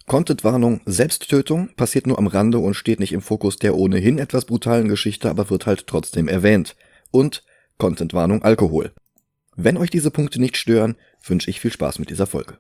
Content-Warnung, Selbsttötung passiert nur am Rande und steht nicht im Fokus der ohnehin etwas brutalen Geschichte, aber wird halt trotzdem erwähnt. Und Content-Warnung, Alkohol. Wenn euch diese Punkte nicht stören, wünsche ich viel Spaß mit dieser Folge.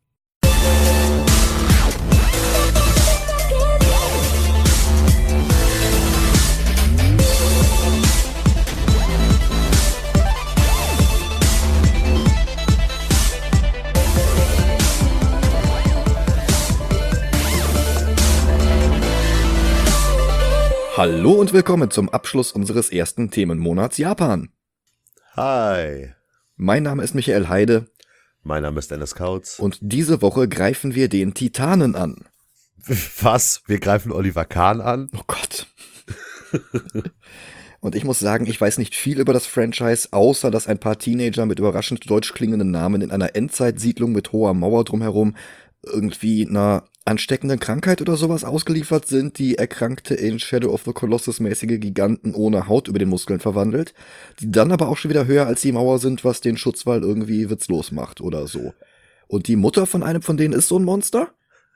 Hallo und willkommen zum Abschluss unseres ersten Themenmonats Japan. Hi. Mein Name ist Michael Heide. Mein Name ist Dennis Kautz. Und diese Woche greifen wir den Titanen an. Was? Wir greifen Oliver Kahn an? Oh Gott. Und ich muss sagen, ich weiß nicht viel über das Franchise, außer dass ein paar Teenager mit überraschend deutsch klingenden Namen in einer Endzeitsiedlung mit hoher Mauer drumherum irgendwie einer ansteckenden Krankheit oder sowas ausgeliefert sind, die Erkrankte in Shadow of the Colossus-mäßige Giganten ohne Haut über den Muskeln verwandelt, die dann aber auch schon wieder höher als die Mauer sind, was den Schutzwall irgendwie witzlos macht oder so. Und die Mutter von einem von denen ist so ein Monster?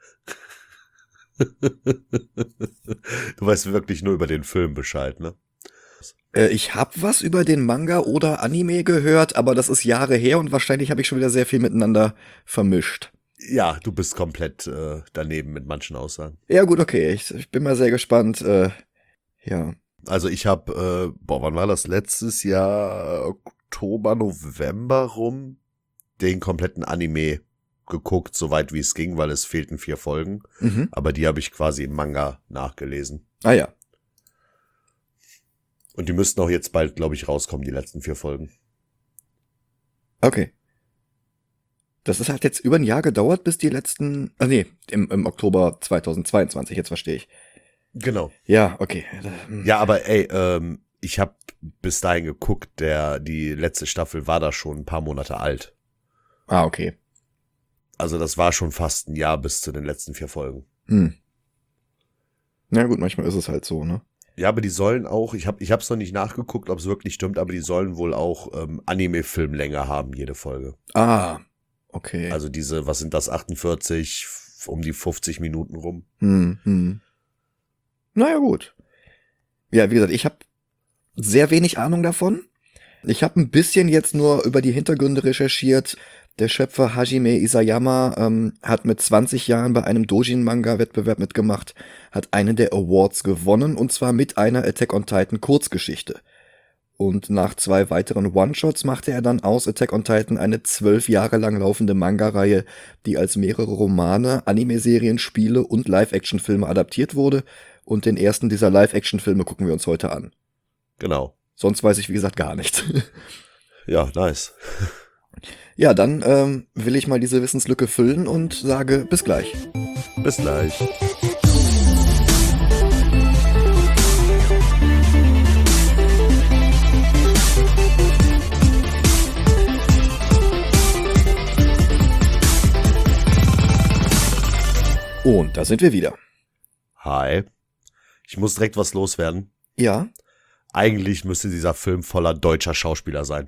Du weißt wirklich nur über den Film Bescheid, ne? Ich hab was über den Manga oder Anime gehört, aber das ist Jahre her und wahrscheinlich habe ich schon wieder sehr viel miteinander vermischt. Ja, du bist komplett daneben mit manchen Aussagen. Ja gut, okay, ich bin mal sehr gespannt. Ja. Also ich habe, wann war das? Letztes Jahr Oktober, November rum, den kompletten Anime geguckt, soweit wie es ging, weil es fehlten 4 Folgen. Mhm. Aber die habe ich quasi im Manga nachgelesen. Ah ja. Und die müssten auch jetzt bald, glaube ich, rauskommen, die letzten 4 Folgen. Okay. Das ist halt jetzt über ein Jahr gedauert, bis die letzten, im Oktober 2022, jetzt verstehe ich. Genau. Ja, okay. Ja, aber ey, ich habe bis dahin geguckt, die letzte Staffel war da schon ein paar Monate alt. Ah, okay. Also das war schon fast ein Jahr bis zu den letzten 4 Folgen. Na gut, manchmal ist es halt so, ne? Ja, aber die sollen auch, ich hab's noch nicht nachgeguckt, ob es wirklich stimmt, aber die sollen wohl auch Anime-Filmlänge haben, jede Folge. Ah, okay. Also diese, was sind das, 48, um die 50 Minuten rum. Naja, gut. Ja, wie gesagt, ich habe sehr wenig Ahnung davon. Ich habe ein bisschen jetzt nur über die Hintergründe recherchiert. Der Schöpfer Hajime Isayama hat mit 20 Jahren bei einem Doujin-Manga-Wettbewerb mitgemacht, hat einen der Awards gewonnen, und zwar mit einer Attack on Titan Kurzgeschichte. Und nach 2 weiteren One-Shots machte er dann aus Attack on Titan eine 12 Jahre lang laufende Manga-Reihe, die als mehrere Romane, Anime-Serien, Spiele und Live-Action-Filme adaptiert wurde. Und den ersten dieser Live-Action-Filme gucken wir uns heute an. Genau. Sonst weiß ich, wie gesagt, gar nichts. Ja, nice. Ja, dann will ich mal diese Wissenslücke füllen und sage bis gleich. Bis gleich. Und da sind wir wieder. Hi. Ich muss direkt was loswerden. Ja. Eigentlich müsste dieser Film voller deutscher Schauspieler sein.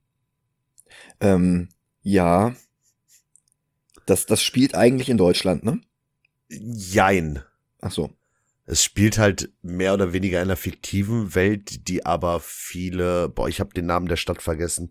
Ja. Das spielt eigentlich in Deutschland, ne? Jein. Ach so. Es spielt halt mehr oder weniger in einer fiktiven Welt, die aber viele, ich habe den Namen der Stadt vergessen.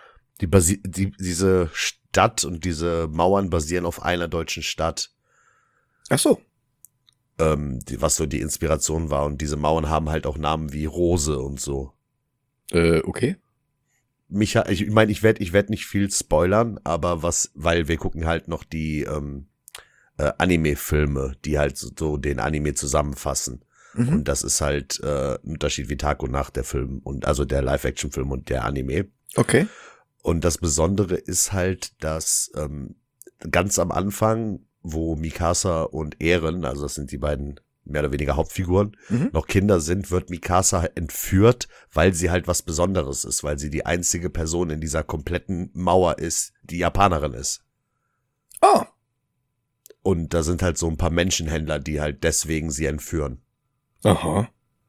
Diese Stadt und diese Mauern basieren auf einer deutschen Stadt. Ach so. Was so die Inspiration war. Und diese Mauern haben halt auch Namen wie Rose und so. Okay. Ich meine, ich werd nicht viel spoilern, aber weil wir gucken halt noch die Anime-Filme, die halt so den Anime zusammenfassen. Und das ist halt ein Unterschied wie Tag und Nacht, der Film, und also der Live-Action-Film und der Anime. Okay. Und das Besondere ist halt, dass ganz am Anfang, wo Mikasa und Eren, also das sind die beiden mehr oder weniger Hauptfiguren, noch Kinder sind, wird Mikasa entführt, weil sie halt was Besonderes ist, weil sie die einzige Person in dieser kompletten Mauer ist, die Japanerin ist. Oh. Und da sind halt so ein paar Menschenhändler, die halt deswegen sie entführen. Aha.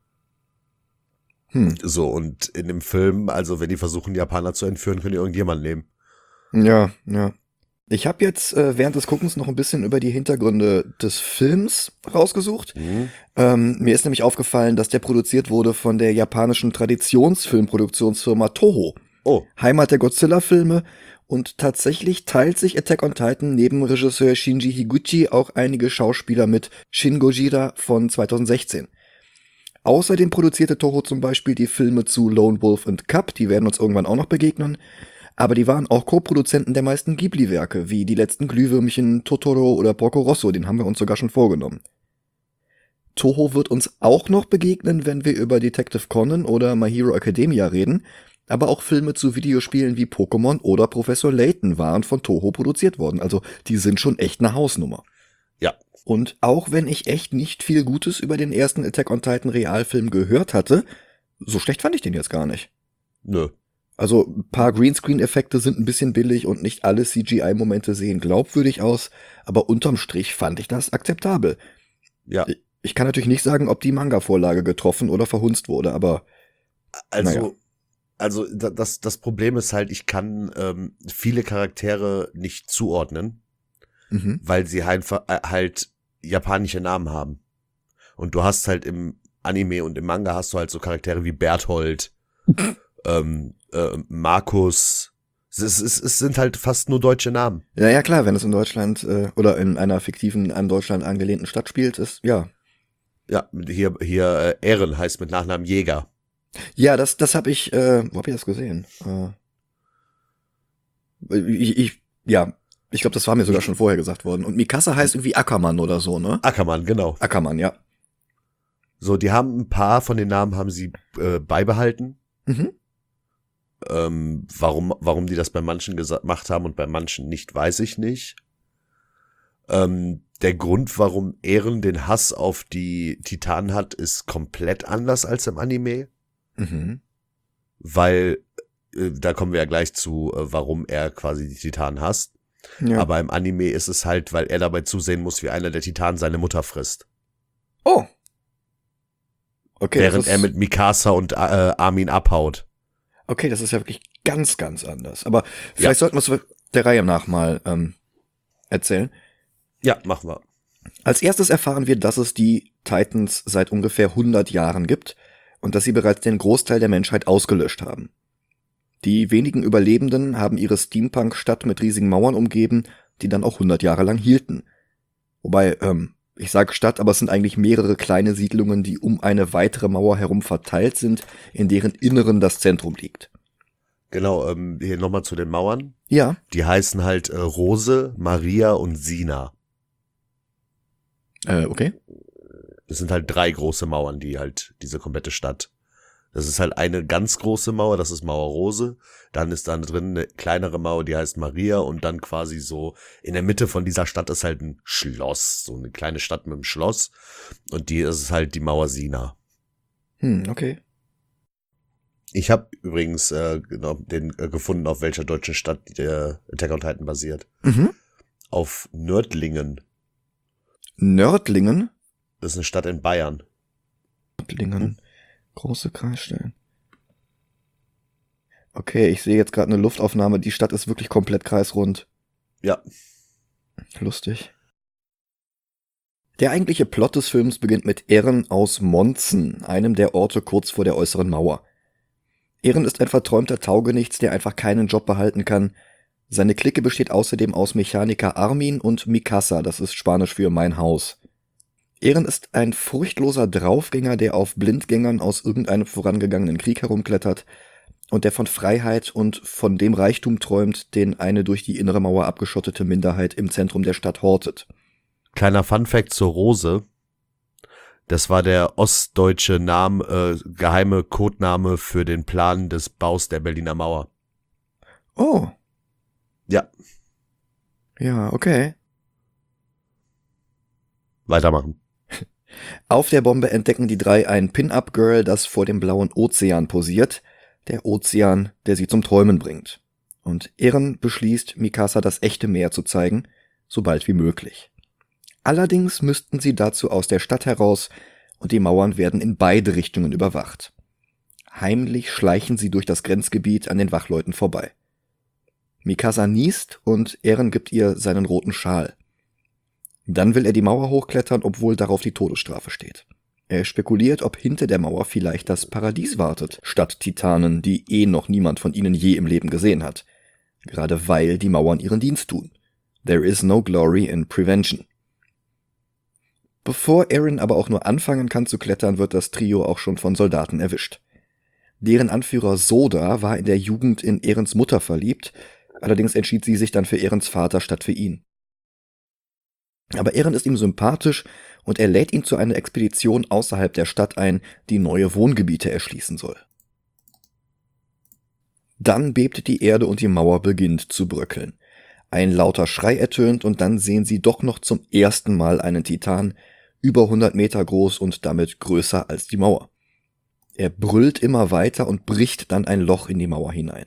So, und in dem Film, also wenn die versuchen, Japaner zu entführen, können die irgendjemanden nehmen. Ja, ja. Ich habe jetzt während des Guckens noch ein bisschen über die Hintergründe des Films rausgesucht. Mir ist nämlich aufgefallen, dass der produziert wurde von der japanischen Traditionsfilmproduktionsfirma Toho, Oh, Heimat der Godzilla-Filme. Und tatsächlich teilt sich Attack on Titan neben Regisseur Shinji Higuchi auch einige Schauspieler mit Shin Gojira von 2016. Außerdem produzierte Toho zum Beispiel die Filme zu Lone Wolf und Cub, die werden uns irgendwann auch noch begegnen. Aber die waren auch Co-Produzenten der meisten Ghibli-Werke, wie Die letzten Glühwürmchen, Totoro oder Porco Rosso, den haben wir uns sogar schon vorgenommen. Toho wird uns auch noch begegnen, wenn wir über Detective Conan oder My Hero Academia reden, aber auch Filme zu Videospielen wie Pokémon oder Professor Layton waren von Toho produziert worden, also die sind schon echt eine Hausnummer. ja. Und auch wenn ich echt nicht viel Gutes über den ersten Attack on Titan Realfilm gehört hatte, so schlecht fand ich den jetzt gar nicht. Nö. Also ein paar Greenscreen-Effekte sind ein bisschen billig und nicht alle CGI-Momente sehen glaubwürdig aus, aber unterm Strich fand ich das akzeptabel. Ja. Ich kann natürlich nicht sagen, ob die Manga-Vorlage getroffen oder verhunzt wurde, aber naja. Also das Problem ist halt, ich kann viele Charaktere nicht zuordnen, weil sie einfach halt japanische Namen haben. Und du hast halt im Anime und im Manga hast du halt so Charaktere wie Berthold, Markus. Es sind halt fast nur deutsche Namen. Ja, klar, wenn es in Deutschland oder in einer fiktiven, an Deutschland angelehnten Stadt spielt, ist, ja. Ja, hier Ehren heißt mit Nachnamen Jäger. Ja, das habe ich, wo hab ich das gesehen? Ich glaube, das war mir sogar schon vorher gesagt worden. Und Mikasa heißt irgendwie Ackermann oder so, ne? Ackermann, genau. Ackermann, ja. So, die haben ein paar von den Namen haben sie beibehalten. Warum die das bei manchen gemacht haben und bei manchen nicht, weiß ich nicht. Der Grund, warum Eren den Hass auf die Titanen hat, ist komplett anders als im Anime. Weil, da kommen wir ja gleich zu, warum er quasi die Titanen hasst. Ja. Aber im Anime ist es halt, weil er dabei zusehen muss, wie einer der Titanen seine Mutter frisst. Oh. Okay. Während er mit Mikasa und Armin abhaut. Okay, das ist ja wirklich ganz, ganz anders. Aber vielleicht sollten wir es der Reihe nach mal erzählen. Ja, machen wir. Als erstes erfahren wir, dass es die Titans seit ungefähr 100 Jahren gibt und dass sie bereits den Großteil der Menschheit ausgelöscht haben. Die wenigen Überlebenden haben ihre Steampunk-Stadt mit riesigen Mauern umgeben, die dann auch 100 Jahre lang hielten. Wobei, ich sage Stadt, aber es sind eigentlich mehrere kleine Siedlungen, die um eine weitere Mauer herum verteilt sind, in deren Inneren das Zentrum liegt. Genau, hier nochmal zu den Mauern. Ja. Die heißen halt Rose, Maria und Sina. Okay. Das sind halt 3 große Mauern, die halt diese komplette Stadt. Das ist halt eine ganz große Mauer, das ist Mauer Rose. Dann ist da drin eine kleinere Mauer, die heißt Maria. Und dann quasi so in der Mitte von dieser Stadt ist halt ein Schloss. So eine kleine Stadt mit einem Schloss. Und die ist halt die Mauer Sina. Okay. Ich habe übrigens gefunden, auf welcher deutschen Stadt der Attack on Titan basiert. Auf Nördlingen. Nördlingen? Das ist eine Stadt in Bayern. Nördlingen. Große Kreisstellen. Okay, ich sehe jetzt gerade eine Luftaufnahme. Die Stadt ist wirklich komplett kreisrund. Ja. Lustig. Der eigentliche Plot des Films beginnt mit Eren aus Monzen, einem der Orte kurz vor der äußeren Mauer. Eren ist ein verträumter Taugenichts, der einfach keinen Job behalten kann. Seine Clique besteht außerdem aus Mechaniker Armin und Mikasa, das ist Spanisch für mein Haus. Eren ist ein furchtloser Draufgänger, der auf Blindgängern aus irgendeinem vorangegangenen Krieg herumklettert und der von Freiheit und von dem Reichtum träumt, den eine durch die innere Mauer abgeschottete Minderheit im Zentrum der Stadt hortet. Kleiner Funfact zur Rose. Das war der ostdeutsche geheime Codename für den Plan des Baus der Berliner Mauer. Oh. Ja. Ja, okay. Weitermachen. Auf der Bombe entdecken die 3 ein Pin-Up-Girl, das vor dem blauen Ozean posiert. Der Ozean, der sie zum Träumen bringt. Und Eren beschließt, Mikasa das echte Meer zu zeigen, so bald wie möglich. Allerdings müssten sie dazu aus der Stadt heraus und die Mauern werden in beide Richtungen überwacht. Heimlich schleichen sie durch das Grenzgebiet an den Wachleuten vorbei. Mikasa niest und Eren gibt ihr seinen roten Schal. Dann will er die Mauer hochklettern, obwohl darauf die Todesstrafe steht. Er spekuliert, ob hinter der Mauer vielleicht das Paradies wartet, statt Titanen, die noch niemand von ihnen je im Leben gesehen hat. Gerade weil die Mauern ihren Dienst tun. There is no glory in prevention. Bevor Eren aber auch nur anfangen kann zu klettern, wird das Trio auch schon von Soldaten erwischt. Deren Anführer Soda war in der Jugend in Erens Mutter verliebt, allerdings entschied sie sich dann für Erens Vater statt für ihn. Aber Eren ist ihm sympathisch und er lädt ihn zu einer Expedition außerhalb der Stadt ein, die neue Wohngebiete erschließen soll. Dann bebt die Erde und die Mauer beginnt zu bröckeln. Ein lauter Schrei ertönt und dann sehen sie doch noch zum ersten Mal einen Titan, über 100 Meter groß und damit größer als die Mauer. Er brüllt immer weiter und bricht dann ein Loch in die Mauer hinein.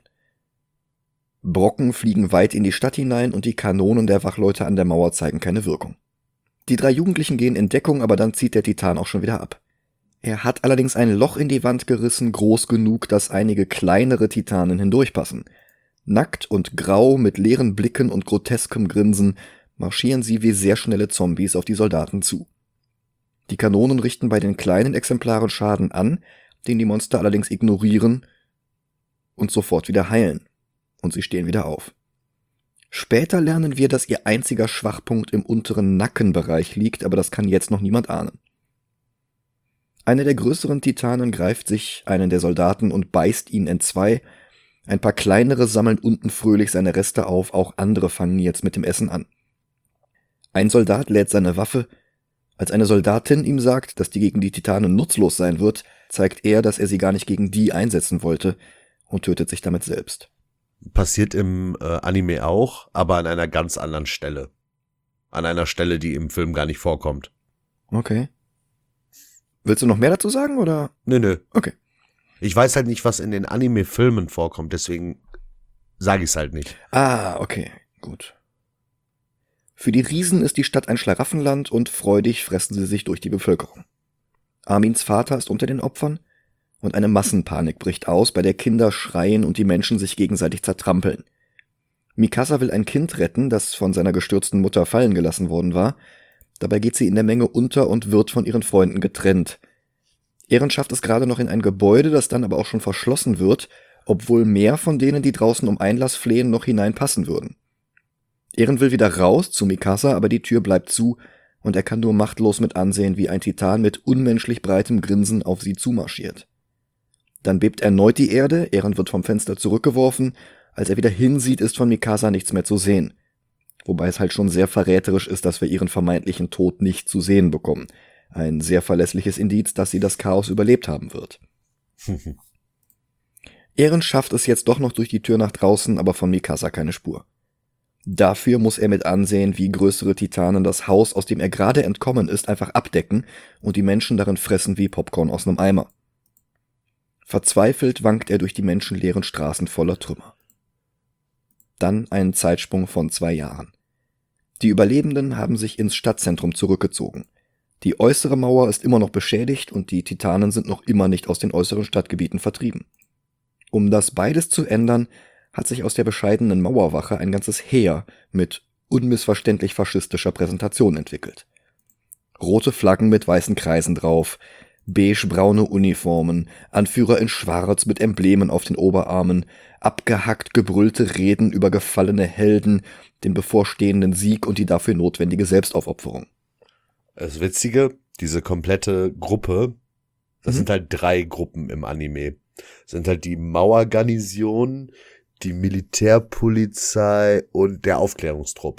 Brocken fliegen weit in die Stadt hinein und die Kanonen der Wachleute an der Mauer zeigen keine Wirkung. Die 3 Jugendlichen gehen in Deckung, aber dann zieht der Titan auch schon wieder ab. Er hat allerdings ein Loch in die Wand gerissen, groß genug, dass einige kleinere Titanen hindurchpassen. Nackt und grau, mit leeren Blicken und groteskem Grinsen, marschieren sie wie sehr schnelle Zombies auf die Soldaten zu. Die Kanonen richten bei den kleinen Exemplaren Schaden an, den die Monster allerdings ignorieren und sofort wieder heilen. Und sie stehen wieder auf. Später lernen wir, dass ihr einziger Schwachpunkt im unteren Nackenbereich liegt, aber das kann jetzt noch niemand ahnen. Einer der größeren Titanen greift sich einen der Soldaten und beißt ihn entzwei. Ein paar kleinere sammeln unten fröhlich seine Reste auf, auch andere fangen jetzt mit dem Essen an. Ein Soldat lädt seine Waffe. Als eine Soldatin ihm sagt, dass die gegen die Titanen nutzlos sein wird, zeigt er, dass er sie gar nicht gegen die einsetzen wollte und tötet sich damit selbst. Passiert im Anime auch, aber an einer ganz anderen Stelle. An einer Stelle, die im Film gar nicht vorkommt. Okay. Willst du noch mehr dazu sagen, oder? Nö. Okay. Ich weiß halt nicht, was in den Anime-Filmen vorkommt, deswegen sage ich es halt nicht. Ah, okay, gut. Für die Riesen ist die Stadt ein Schlaraffenland und freudig fressen sie sich durch die Bevölkerung. Armins Vater ist unter den Opfern und eine Massenpanik bricht aus, bei der Kinder schreien und die Menschen sich gegenseitig zertrampeln. Mikasa will ein Kind retten, das von seiner gestürzten Mutter fallen gelassen worden war. Dabei geht sie in der Menge unter und wird von ihren Freunden getrennt. Eren schafft es gerade noch in ein Gebäude, das dann aber auch schon verschlossen wird, obwohl mehr von denen, die draußen um Einlass flehen, noch hineinpassen würden. Eren will wieder raus zu Mikasa, aber die Tür bleibt zu und er kann nur machtlos mit ansehen, wie ein Titan mit unmenschlich breitem Grinsen auf sie zumarschiert. Dann bebt erneut die Erde, Eren wird vom Fenster zurückgeworfen, als er wieder hinsieht, ist von Mikasa nichts mehr zu sehen. Wobei es halt schon sehr verräterisch ist, dass wir ihren vermeintlichen Tod nicht zu sehen bekommen. Ein sehr verlässliches Indiz, dass sie das Chaos überlebt haben wird. Eren schafft es jetzt doch noch durch die Tür nach draußen, aber von Mikasa keine Spur. Dafür muss er mit ansehen, wie größere Titanen das Haus, aus dem er gerade entkommen ist, einfach abdecken und die Menschen darin fressen wie Popcorn aus einem Eimer. Verzweifelt wankt er durch die menschenleeren Straßen voller Trümmer. Dann ein Zeitsprung von 2 Jahren. Die Überlebenden haben sich ins Stadtzentrum zurückgezogen. Die äußere Mauer ist immer noch beschädigt und die Titanen sind noch immer nicht aus den äußeren Stadtgebieten vertrieben. Um das beides zu ändern, hat sich aus der bescheidenen Mauerwache ein ganzes Heer mit unmissverständlich faschistischer Präsentation entwickelt. Rote Flaggen mit weißen Kreisen drauf, beige-braune Uniformen, Anführer in Schwarz mit Emblemen auf den Oberarmen, abgehackt gebrüllte Reden über gefallene Helden, den bevorstehenden Sieg und die dafür notwendige Selbstaufopferung. Das Witzige, diese komplette Gruppe, das sind halt 3 Gruppen im Anime. Das sind halt die Mauergarnison, die Militärpolizei und der Aufklärungstrupp.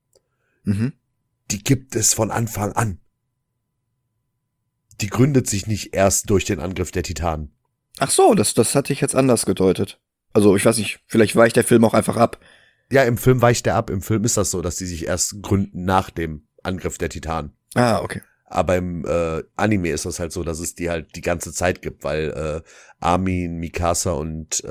Die gibt es von Anfang an. Die gründet sich nicht erst durch den Angriff der Titanen. Ach so, das hatte ich jetzt anders gedeutet. Also ich weiß nicht, vielleicht weicht der Film auch einfach ab. Ja, im Film weicht der ab. Im Film ist das so, dass die sich erst gründen nach dem Angriff der Titanen. Ah, okay. Aber im Anime ist das halt so, dass es die halt die ganze Zeit gibt, weil Armin, Mikasa und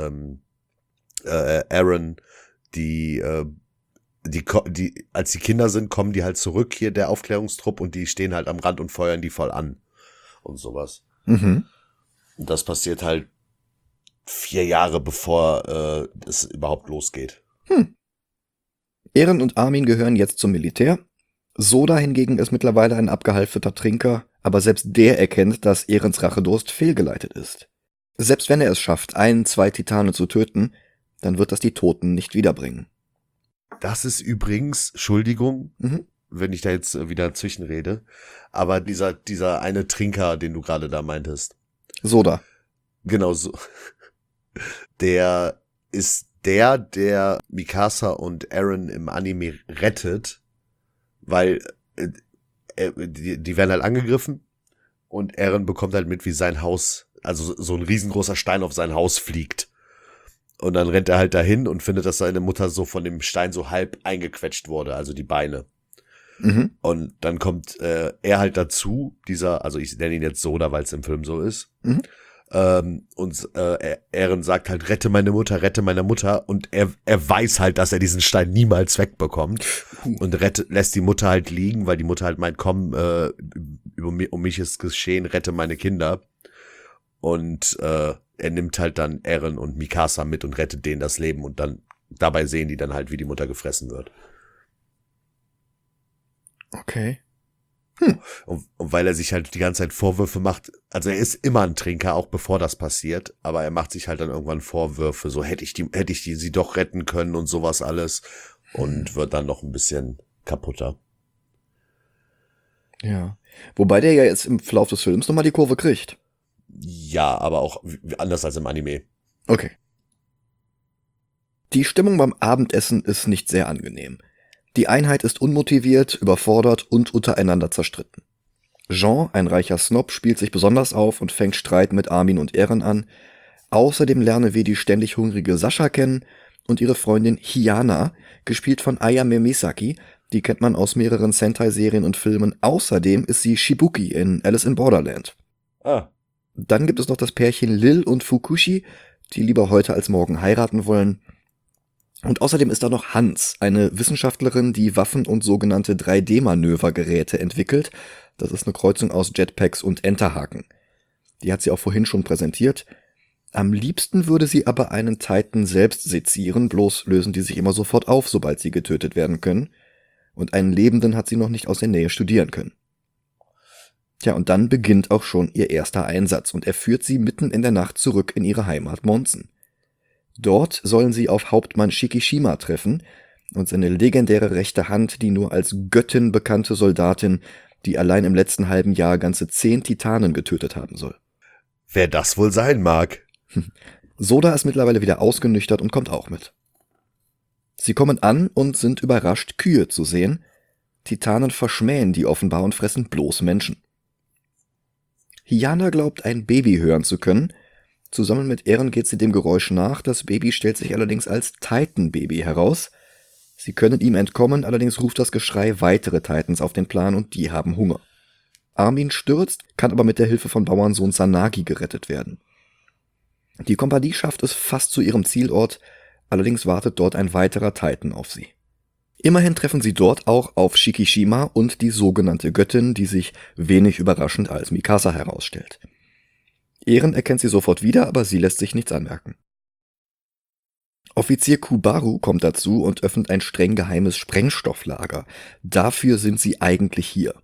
Eren, die als die Kinder sind, kommen die halt zurück, hier der Aufklärungstrupp, und die stehen halt am Rand und feuern die voll an und sowas. Und das passiert halt 4 Jahre bevor es überhaupt losgeht. Eren und Armin gehören jetzt zum Militär. Soda hingegen ist mittlerweile ein abgehalfterter Trinker, aber selbst der erkennt, dass Erens Rachedurst fehlgeleitet ist. Selbst wenn er es schafft, 2 Titanen zu töten, dann wird das die Toten nicht wiederbringen. Das ist übrigens, Entschuldigung, wenn ich da jetzt wieder zwischenrede, aber dieser eine Trinker, den du gerade da meintest. Soda. Genau so. Der ist der Mikasa und Eren im Anime rettet, weil die werden halt angegriffen und Eren bekommt halt mit, wie sein Haus, also so ein riesengroßer Stein auf sein Haus fliegt. Und dann rennt er halt dahin und findet, dass seine Mutter so von dem Stein so halb eingequetscht wurde, also die Beine. Und dann kommt er halt dazu, also ich nenne ihn jetzt Soda, weil es im Film so ist. Und Eren sagt halt, rette meine Mutter. Und er weiß halt, dass er diesen Stein niemals wegbekommt. Und lässt die Mutter halt liegen, weil die Mutter halt meint, komm, um mich ist geschehen, rette meine Kinder. Und er nimmt halt dann Eren und Mikasa mit und rettet denen das Leben. Und dann dabei sehen die dann halt, wie die Mutter gefressen wird. Okay. Und weil er sich halt die ganze Zeit Vorwürfe macht, also er ist immer ein Trinker, auch bevor das passiert, aber er macht sich halt dann irgendwann Vorwürfe, so hätte ich sie doch retten können und sowas alles und wird dann noch ein bisschen kaputter. Ja. Wobei der ja jetzt im Verlauf des Films nochmal die Kurve kriegt. Ja, aber auch anders als im Anime. Okay. Die Stimmung beim Abendessen ist nicht sehr angenehm. Die Einheit ist unmotiviert, überfordert und untereinander zerstritten. Jean, ein reicher Snob, spielt sich besonders auf und fängt Streit mit Armin und Eren an. Außerdem lernen wir die ständig hungrige Sascha kennen und ihre Freundin Hiyana, gespielt von Ayame Misaki. Die kennt man aus mehreren Sentai-Serien und Filmen. Außerdem ist sie Shibuki in Alice in Borderland. Dann gibt es noch das Pärchen Lil und Fukushi, die lieber heute als morgen heiraten wollen. Und außerdem ist da noch Hans, eine Wissenschaftlerin, die Waffen und sogenannte 3D-Manövergeräte entwickelt. Das ist eine Kreuzung aus Jetpacks und Enterhaken. Die hat sie auch vorhin schon präsentiert. Am liebsten würde sie aber einen Titan selbst sezieren, bloß lösen die sich immer sofort auf, sobald sie getötet werden können. Und einen Lebenden hat sie noch nicht aus der Nähe studieren können. Tja, und dann beginnt auch schon ihr erster Einsatz und er führt sie mitten in der Nacht zurück in ihre Heimat Monzen. Dort sollen sie auf Hauptmann Shikishima treffen und seine legendäre rechte Hand, die nur als Göttin bekannte Soldatin, die allein im letzten halben Jahr ganze 10 Titanen getötet haben soll. Wer das wohl sein mag. Soda ist mittlerweile wieder ausgenüchtert und kommt auch mit. Sie kommen an und sind überrascht, Kühe zu sehen. Titanen verschmähen die offenbar und fressen bloß Menschen. Hiyana glaubt, ein Baby hören zu können. Zusammen mit Eren geht sie dem Geräusch nach, das Baby stellt sich allerdings als Titan-Baby heraus. Sie können ihm entkommen, allerdings ruft das Geschrei weitere Titans auf den Plan und die haben Hunger. Armin stürzt, kann aber mit der Hilfe von Bauernsohn Sanagi gerettet werden. Die Kompanie schafft es fast zu ihrem Zielort, allerdings wartet dort ein weiterer Titan auf sie. Immerhin treffen sie dort auch auf Shikishima und die sogenannte Göttin, die sich wenig überraschend als Mikasa herausstellt. Eren erkennt sie sofort wieder, aber sie lässt sich nichts anmerken. Offizier Kubaru kommt dazu und öffnet ein streng geheimes Sprengstofflager. Dafür sind sie eigentlich hier.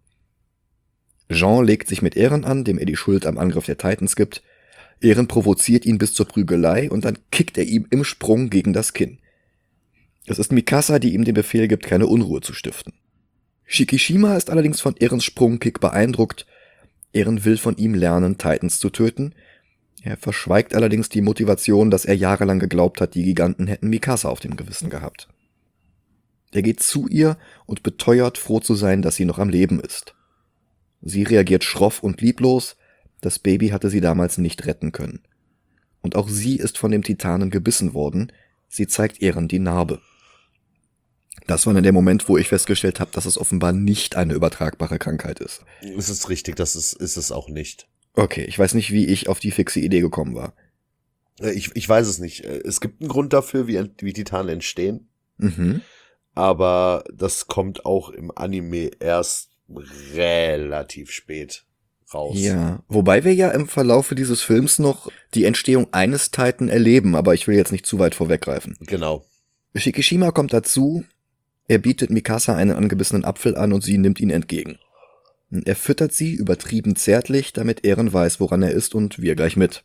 Jean legt sich mit Eren an, dem er die Schuld am Angriff der Titans gibt. Eren provoziert ihn bis zur Prügelei und dann kickt er ihm im Sprung gegen das Kinn. Es ist Mikasa, die ihm den Befehl gibt, keine Unruhe zu stiften. Shikishima ist allerdings von Erens Sprungkick beeindruckt. Eren will von ihm lernen, Titans zu töten. Er verschweigt allerdings die Motivation, dass er jahrelang geglaubt hat, die Giganten hätten Mikasa auf dem Gewissen gehabt. Er geht zu ihr und beteuert, froh zu sein, dass sie noch am Leben ist. Sie reagiert schroff und lieblos, das Baby hatte sie damals nicht retten können. Und auch sie ist von dem Titanen gebissen worden, sie zeigt Eren die Narbe. Das war dann der Moment, wo ich festgestellt habe, dass es offenbar nicht eine übertragbare Krankheit ist. Es ist richtig, das ist es auch nicht. Okay, ich weiß nicht, wie ich auf die fixe Idee gekommen war. Ich weiß es nicht. Es gibt einen Grund dafür, wie Titanen entstehen. Aber das kommt auch im Anime erst relativ spät raus. Ja, wobei wir ja im Verlaufe dieses Films noch die Entstehung eines Titan erleben, aber ich will jetzt nicht zu weit vorweggreifen. Genau. Shikishima kommt dazu, er bietet Mikasa einen angebissenen Apfel an und sie nimmt ihn entgegen. Er füttert sie übertrieben zärtlich, damit Eren weiß, woran er ist und wir gleich mit.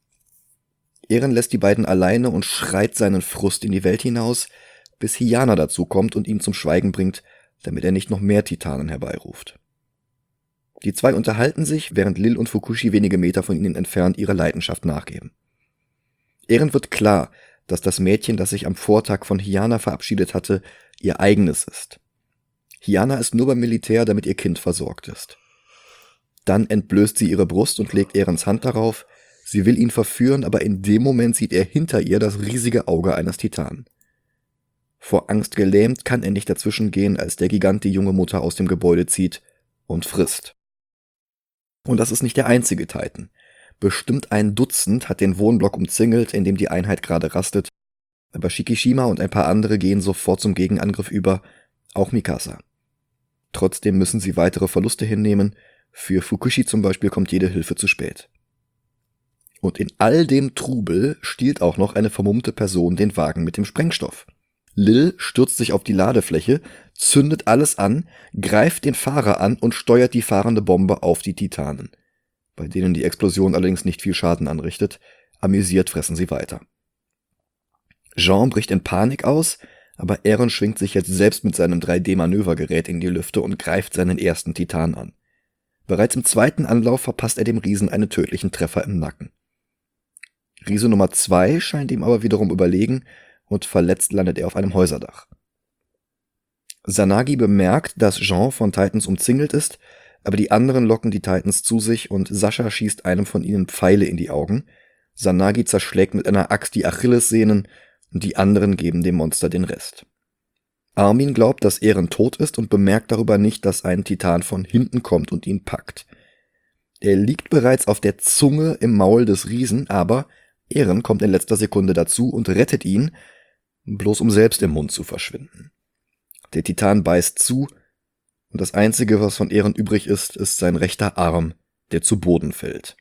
Eren lässt die beiden alleine und schreit seinen Frust in die Welt hinaus, bis Hiyana dazukommt und ihn zum Schweigen bringt, damit er nicht noch mehr Titanen herbeiruft. Die zwei unterhalten sich, während Lil und Fukushi wenige Meter von ihnen entfernt ihre Leidenschaft nachgeben. Eren wird klar, dass das Mädchen, das sich am Vortag von Hiyana verabschiedet hatte, ihr eigenes ist. Hiyana ist nur beim Militär, damit ihr Kind versorgt ist. Dann entblößt sie ihre Brust und legt Erens Hand darauf. Sie will ihn verführen, aber in dem Moment sieht er hinter ihr das riesige Auge eines Titanen. Vor Angst gelähmt kann er nicht dazwischen gehen, als der Gigant die junge Mutter aus dem Gebäude zieht und frisst. Und das ist nicht der einzige Titan. Bestimmt ein Dutzend hat den Wohnblock umzingelt, in dem die Einheit gerade rastet, aber Shikishima und ein paar andere gehen sofort zum Gegenangriff über, auch Mikasa. Trotzdem müssen sie weitere Verluste hinnehmen, für Fukushi zum Beispiel kommt jede Hilfe zu spät. Und in all dem Trubel stiehlt auch noch eine vermummte Person den Wagen mit dem Sprengstoff. Lil stürzt sich auf die Ladefläche, zündet alles an, greift den Fahrer an und steuert die fahrende Bombe auf die Titanen, bei denen die Explosion allerdings nicht viel Schaden anrichtet. Amüsiert fressen sie weiter. Jean bricht in Panik aus, aber Eren schwingt sich jetzt selbst mit seinem 3D-Manövergerät in die Lüfte und greift seinen ersten Titan an. Bereits im zweiten Anlauf verpasst er dem Riesen einen tödlichen Treffer im Nacken. Riese Nummer 2 scheint ihm aber wiederum überlegen und verletzt landet er auf einem Häuserdach. Sanagi bemerkt, dass Jean von Titans umzingelt ist, aber die anderen locken die Titans zu sich und Sascha schießt einem von ihnen Pfeile in die Augen. Sanagi zerschlägt mit einer Axt die Achillessehnen und die anderen geben dem Monster den Rest. Armin glaubt, dass Eren tot ist und bemerkt darüber nicht, dass ein Titan von hinten kommt und ihn packt. Er liegt bereits auf der Zunge im Maul des Riesen, aber Eren kommt in letzter Sekunde dazu und rettet ihn, bloß um selbst im Mund zu verschwinden. Der Titan beißt zu und das Einzige, was von Eren übrig ist, ist sein rechter Arm, der zu Boden fällt.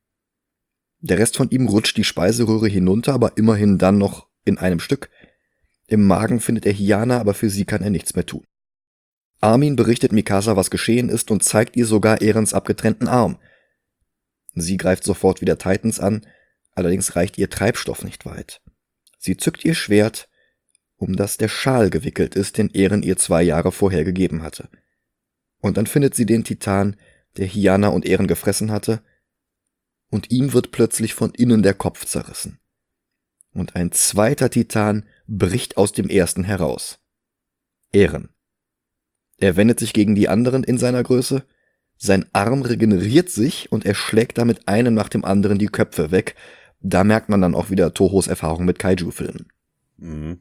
Der Rest von ihm rutscht die Speiseröhre hinunter, aber immerhin dann noch in einem Stück. Im Magen findet er Hiyana, aber für sie kann er nichts mehr tun. Armin berichtet Mikasa, was geschehen ist und zeigt ihr sogar Erens abgetrennten Arm. Sie greift sofort wieder Titans an, allerdings reicht ihr Treibstoff nicht weit. Sie zückt ihr Schwert, um das der Schal gewickelt ist, den Eren ihr 2 Jahre vorher gegeben hatte. Und dann findet sie den Titan, der Hiyana und Eren gefressen hatte, und ihm wird plötzlich von innen der Kopf zerrissen. Und ein zweiter Titan bricht aus dem ersten heraus. Eren. Er wendet sich gegen die anderen in seiner Größe, sein Arm regeneriert sich und er schlägt damit einem nach dem anderen die Köpfe weg. Da merkt man dann auch wieder Tohos Erfahrung mit Kaiju-Filmen. Mhm.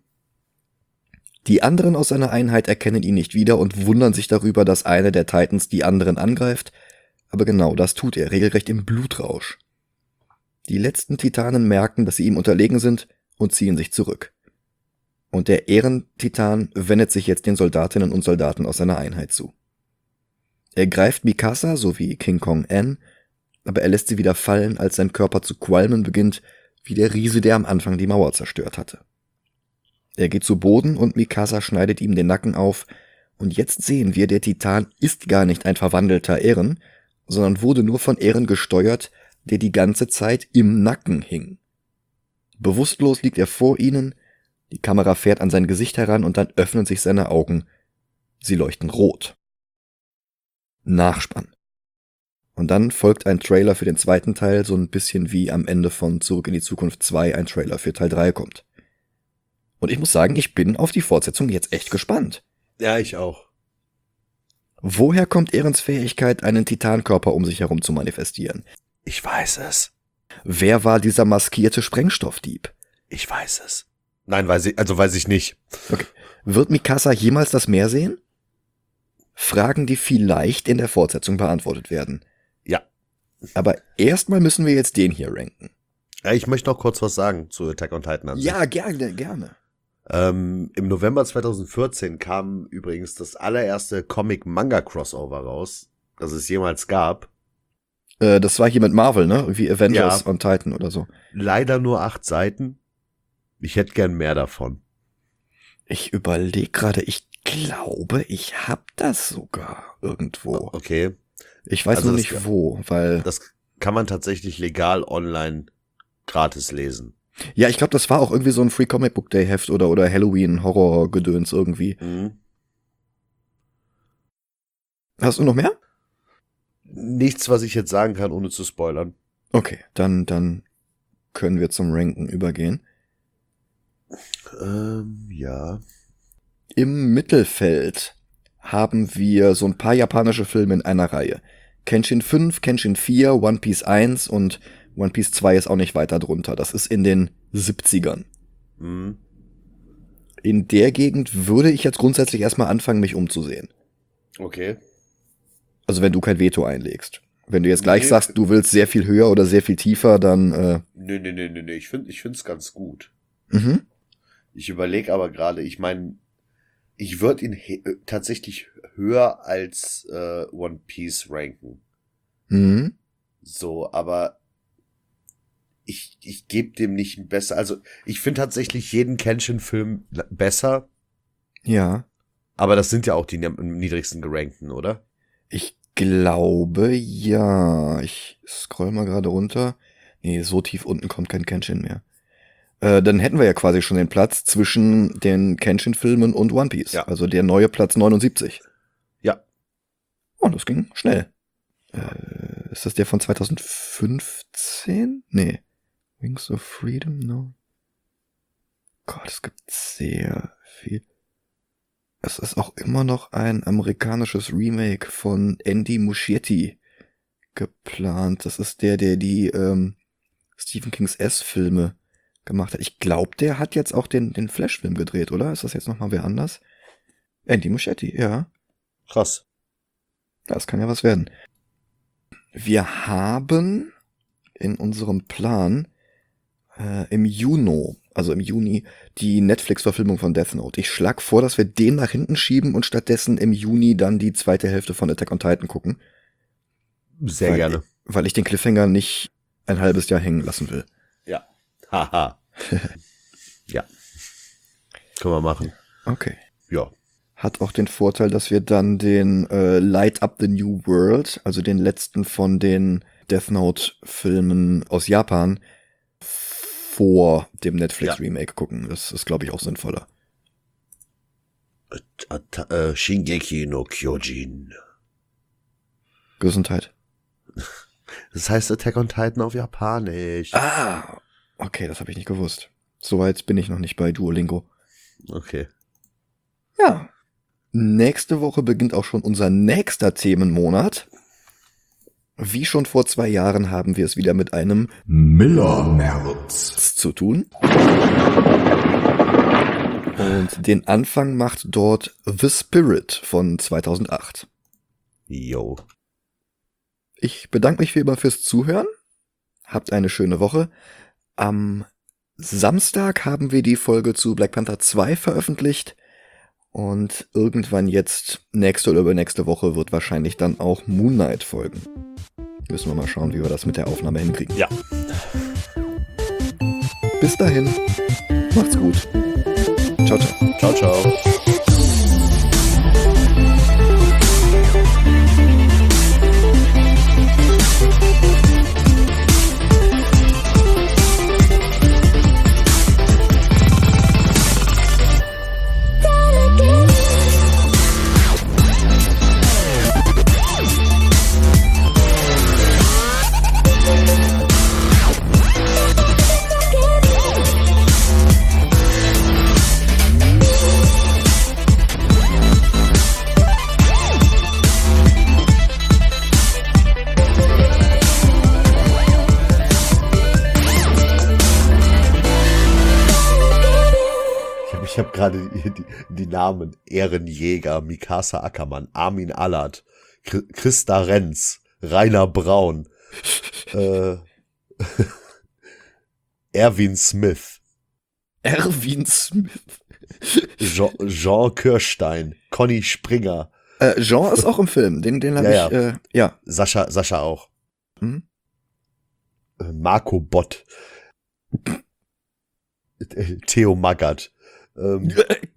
Die anderen aus seiner Einheit erkennen ihn nicht wieder und wundern sich darüber, dass einer der Titans die anderen angreift, aber genau das tut er, regelrecht im Blutrausch. Die letzten Titanen merken, dass sie ihm unterlegen sind und ziehen sich zurück. Und der Ehrentitan wendet sich jetzt den Soldatinnen und Soldaten aus seiner Einheit zu. Er greift Mikasa sowie King Kong N, aber er lässt sie wieder fallen, als sein Körper zu qualmen beginnt, wie der Riese, der am Anfang die Mauer zerstört hatte. Er geht zu Boden und Mikasa schneidet ihm den Nacken auf, und jetzt sehen wir, der Titan ist gar nicht ein verwandelter Eren, sondern wurde nur von Eren gesteuert, der die ganze Zeit im Nacken hing. Bewusstlos liegt er vor ihnen, die Kamera fährt an sein Gesicht heran und dann öffnen sich seine Augen. Sie leuchten rot. Nachspann. Und dann folgt ein Trailer für den zweiten Teil, so ein bisschen wie am Ende von Zurück in die Zukunft 2 ein Trailer für Teil 3 kommt. Und ich muss sagen, ich bin auf die Fortsetzung jetzt echt gespannt. Ja, ich auch. Woher kommt Erens Fähigkeit, einen Titankörper um sich herum zu manifestieren? Ich weiß es. Wer war dieser maskierte Sprengstoffdieb? Ich weiß es. Nein, weiß ich nicht. Okay. Wird Mikasa jemals das Meer sehen? Fragen, die vielleicht in der Fortsetzung beantwortet werden. Ja. Aber erstmal müssen wir jetzt den hier ranken. Ja, ich möchte noch kurz was sagen zu Attack on Titan an sich. Ja, gerne. Im November 2014 kam übrigens das allererste Comic-Manga-Crossover raus, das es jemals gab. Das war hier mit Marvel, ne? Wie Avengers on Titan oder so. Leider nur 8 Seiten. Ich hätte gern mehr davon. Ich überlege gerade, ich glaube, ich hab das sogar irgendwo. Okay. Ich weiß Also nur das- nicht wo, weil... Das kann man tatsächlich legal online gratis lesen. Ja, ich glaube, das war auch irgendwie so ein Free Comic Book Day Heft oder Halloween-Horror-Gedöns irgendwie. Mhm. Hast du noch mehr? Nichts, was ich jetzt sagen kann, ohne zu spoilern. Okay, dann können wir zum Ranken übergehen. Ja. Im Mittelfeld haben wir so ein paar japanische Filme in einer Reihe. Kenshin 5, Kenshin 4, One Piece 1 und One Piece 2 ist auch nicht weiter drunter. Das ist in den 70ern. Mhm. In der Gegend würde ich jetzt grundsätzlich erstmal anfangen, mich umzusehen. Okay. Also wenn du kein Veto einlegst. Wenn du jetzt gleich Nee. sagst, du willst sehr viel höher oder sehr viel tiefer, dann Nee. Ich find's ganz gut. mhm. Ich überlege aber gerade, ich meine, ich würde ihn tatsächlich höher als One Piece ranken. Mhm. So, aber ich gebe dem nicht ein besser. Also ich finde tatsächlich jeden Kenshin-Film besser, Ja. aber das sind ja auch die am niedrigsten gerankten, oder? Ich glaube, ja. Ich scroll mal gerade runter. Nee, so tief unten kommt kein Kenshin mehr. Dann hätten wir ja quasi schon den Platz zwischen den Kenshin-Filmen und One Piece. Ja. Also der neue Platz 79. Ja. Oh, das ging schnell. Ist das der von 2015? Nee. Wings of Freedom? No. Gott, es gibt sehr viel. Es ist auch immer noch ein amerikanisches Remake von Andy Muschietti geplant. Das ist der die Stephen Kings S-Filme gemacht hat. Ich glaube, der hat jetzt auch den Flash-Film gedreht, oder? Ist das jetzt nochmal wer anders? Andy Muschietti, ja. Krass. Das kann ja was werden. Wir haben in unserem Plan im Juni, die Netflix-Verfilmung von Death Note. Ich schlag vor, dass wir den nach hinten schieben und stattdessen im Juni dann die zweite Hälfte von Attack on Titan gucken. Sehr gerne. Weil ich den Cliffhanger nicht ein halbes Jahr hängen lassen will. Ja. Haha. Ja. Können wir machen. Okay. Ja. Hat auch den Vorteil, dass wir dann den Light Up the New World, also den letzten von den Death Note-Filmen aus Japan, vor dem Netflix-Remake gucken. Das ist, glaube ich, auch sinnvoller. Shingeki no Kyojin. Gesundheit. Das heißt Attack on Titan auf Japanisch. Ah, okay, das habe ich nicht gewusst. Soweit bin ich noch nicht bei Duolingo. Okay. Ja. Nächste Woche beginnt auch schon unser nächster Themenmonat. Wie schon vor 2 Jahren haben wir es wieder mit einem Miller-März zu tun. Und den Anfang macht dort The Spirit von 2008. Yo. Ich bedanke mich wie immer fürs Zuhören. Habt eine schöne Woche. Am Samstag haben wir die Folge zu Black Panther 2 veröffentlicht. Und irgendwann jetzt, nächste oder übernächste Woche, wird wahrscheinlich dann auch Moon Knight folgen. Müssen wir mal schauen, wie wir das mit der Aufnahme hinkriegen. Ja. Bis dahin. Macht's gut. Ciao, ciao. Ciao, ciao. Ich habe gerade die Namen Ehrenjäger, Mikasa Ackermann, Armin Allard, Christa Renz, Rainer Braun, Erwin Smith, Erwin Smith. Jean Kirstein, Conny Springer. Jean ist auch im Film. Den habe Ja, ich, ja. Sascha auch. Mhm. Marco Bott. Theo Magath.